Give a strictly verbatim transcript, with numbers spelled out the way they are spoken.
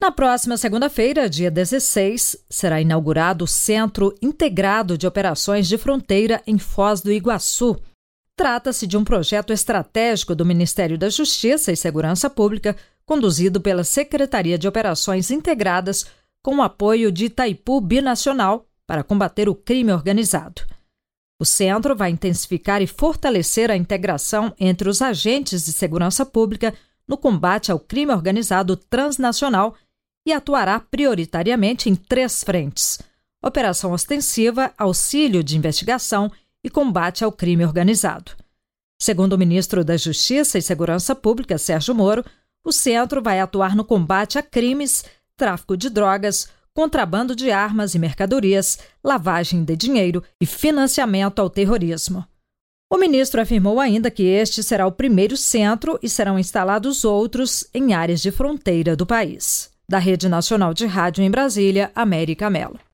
Na próxima segunda-feira, dia dezesseis, será inaugurado o Centro Integrado de Operações de Fronteira em Foz do Iguaçu. Trata-se de um projeto estratégico do Ministério da Justiça e Segurança Pública, conduzido pela Secretaria de Operações Integradas, com o apoio de Itaipu Binacional, para combater o crime organizado. O centro vai intensificar e fortalecer a integração entre os agentes de segurança pública no combate ao crime organizado transnacional e atuará prioritariamente em três frentes: operação ostensiva, auxílio de investigação e combate ao crime organizado. Segundo o ministro da Justiça e Segurança Pública, Sérgio Moro, o centro vai atuar no combate a crimes, tráfico de drogas, contrabando de armas e mercadorias, lavagem de dinheiro e financiamento ao terrorismo. O ministro afirmou ainda que este será o primeiro centro e serão instalados outros em áreas de fronteira do país. Da Rede Nacional de Rádio em Brasília, América Mello.